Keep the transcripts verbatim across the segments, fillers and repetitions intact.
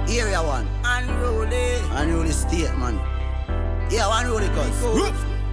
Area one. Unruly. Unruly state, man. Yeah, unruly cuz.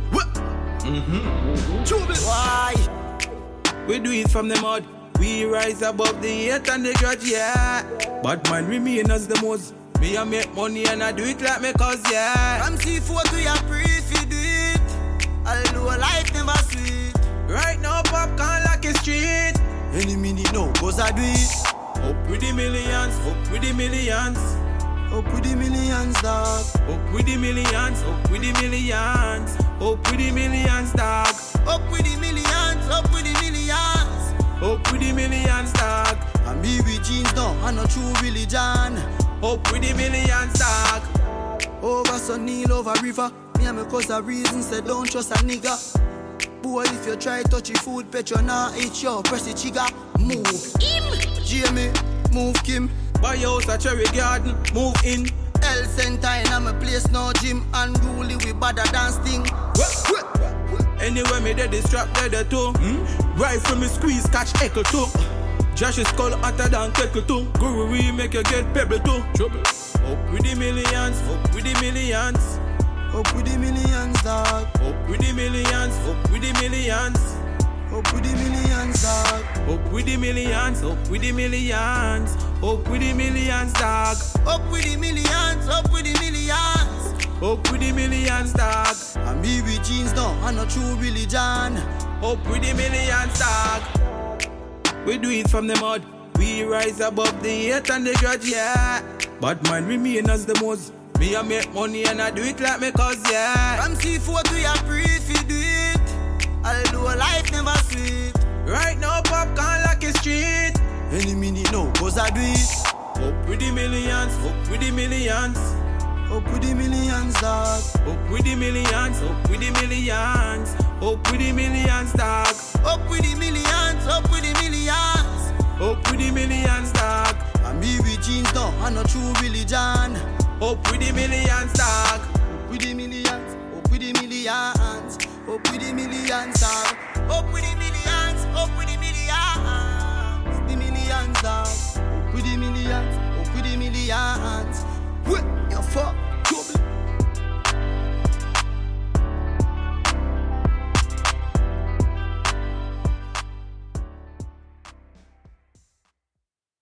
Mm-hmm. Why? We do it from the mud. We rise above the hate and the grudge, yeah. But man remain as the most. Me I make money and I do it like me cause, yeah. From C four to your pre if you do it. Although life never sweet. Right now popcorn like a street. Any minute now, cause I do it. Up with the millions, up with the millions. Up with the millions, dog. Up with the millions, up with the millions. Up with the millions, dog. Up with the millions, up with the millions. Up with the millions, dog. And me with jeans now, and a true religion. Up with the millions, dog. Over sun, kneel over river. Me and my cause a reason, say don't trust a nigga. Boy, if you try touch your food, petro nah eat your press the trigger. Move him, Jamie, move Kim. Buy house a cherry garden, move in. Health center in my place, no gym. Unruly, we better than sting. Anyway, me dead is strapped dead too. Hmm? Right from me squeeze, catch echo too. Josh's skull hotter than kettle too. Guru we make you get pebble too. Trouble. Up with the millions, up with the millions. Up with the millions, dog. Up with the millions, up with the millions. Up with the millions, dog. Up with the millions, up with the millions. Up with the millions, dog. Up with the millions, up with the millions. Up with the millions, dog. And me with jeans now, and a true religion. Up with the millions, dog. We do it from the mud. We rise above the hate and the grudge, yeah. But man remain as the most. Me I make money and I do it like me cause, yeah. From C four to your pre if you do it. Although life never sweet. Right now popcorn like a street. Any minute now, cause I do it. Up with the millions, up with the millions. Up with the millions, dog. Up with the millions, up with the millions. Up with the millions, dog. Up with the millions, up with the millions. Up with the millions, dog. And me with jeans now, and a true religion. Up with the millions, dog. Up with the millions, up with the millions. Up with the millions, dog. Up with the millions.